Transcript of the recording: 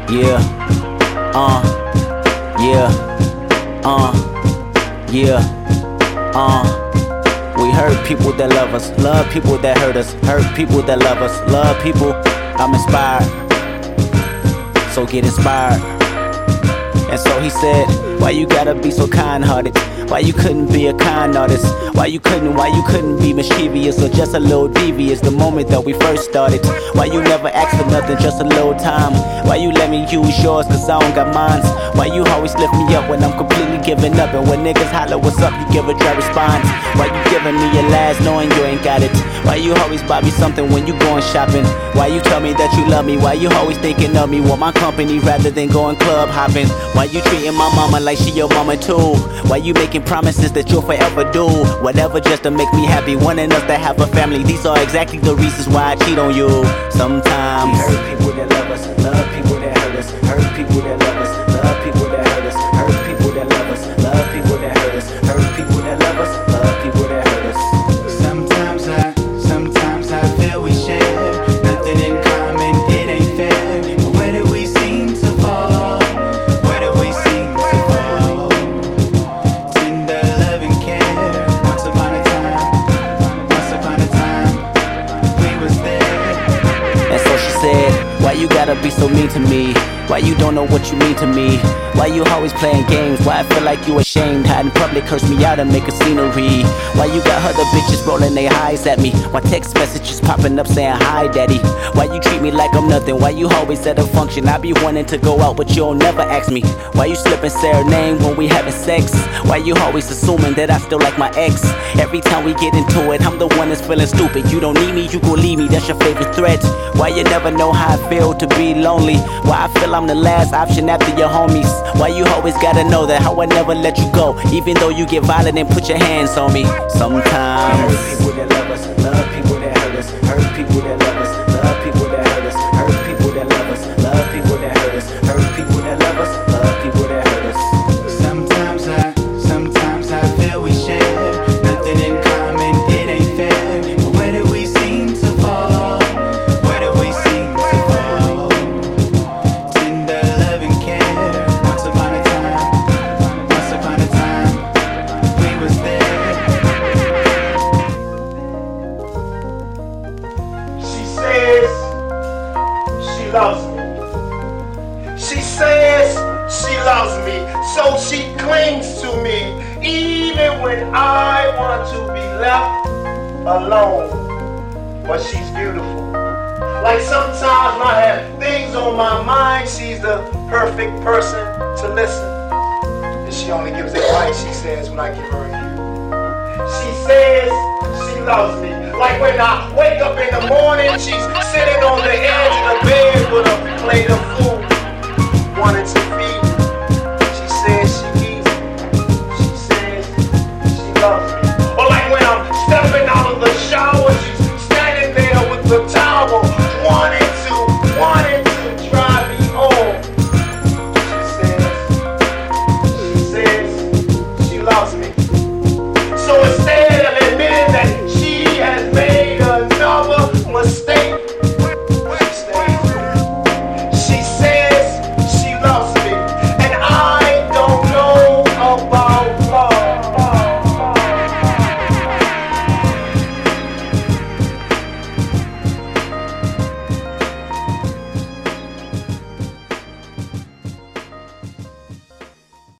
Yeah, yeah, yeah, We hurt people that love us, love people that hurt us, hurt people that love us, love people. I'm inspired, so get inspired. And so he said, why you gotta be so kind-hearted? Why you couldn't be a kind artist? Why you couldn't be mischievous or just a little devious the moment that we first started? Why you never asked for nothing, just a little time? Why you let me use yours cause I don't got mines? Why you always lift me up when I'm completely giving up? And when niggas holler what's up, you give a dry response. Why you giving me your last knowing you ain't got it? Why you always buy me something when you going shopping? Why you tell me that you love me? Why you always thinking of me? Want my company rather than going club hopping? Why you treating my mama like she your mama too? Why you making promises that you'll forever do whatever just to make me happy, wanting us to have a family? These are exactly the reasons why I cheat on you. Sometimes we hurt people that love us, love people that hurt us, hurt people that love us, love people that hurt us, hurt people that love us, love people that hurt us, hurt people that love us, love people that hurt us. Sometimes I feel we share nothing in common, it ain't fair. But where do we seem to fall? Where do we seem to fall? Tender love and care. Once upon a time, we was there. And so she said, why you gotta be so mean to me? Why you don't know what you mean to me? Why you always playing games? Why I feel like you ashamed? Hide in public, curse me out and make a scenery. Why you got other bitches rolling their eyes at me? Why text messages popping up saying hi daddy? Why you treat me like I'm nothing? Why you always at a function? I be wanting to go out but you don't never ask me. Why you slip and say her name when we having sex? Why you always assuming that I still like my ex? Every time we get into it, I'm the one that's feeling stupid. You don't need me, you gon' leave me, that's your favorite threat. Why you never know how I feel to be lonely? Why I feel I'm the last option after your homies? Why you always gotta know that how I never let you go, even though you get violent and put your hands on me? Sometimes Hurt people that love us, love people that hurt us, hurt people that love us, love people that hurt us, hurt people that love us, love people that hurt us, hurt people that love us, love people that hurt us. Sometimes I feel we share nothing in common, it ain't fair. But where do we seem to fall? Where do we seem to fall? Tender love and care. Once upon a time, we was there. She says she loves me. She says she loves me, so she clings to me, even when I want to be left alone. But she's beautiful. Like sometimes when I have things on my mind, she's the perfect person to listen. And she only gives advice, she says, when I give her a ear. She says she loves me. Like when I wake up in the morning, she's sitting on the edge of the bed with a plate of food, wanting to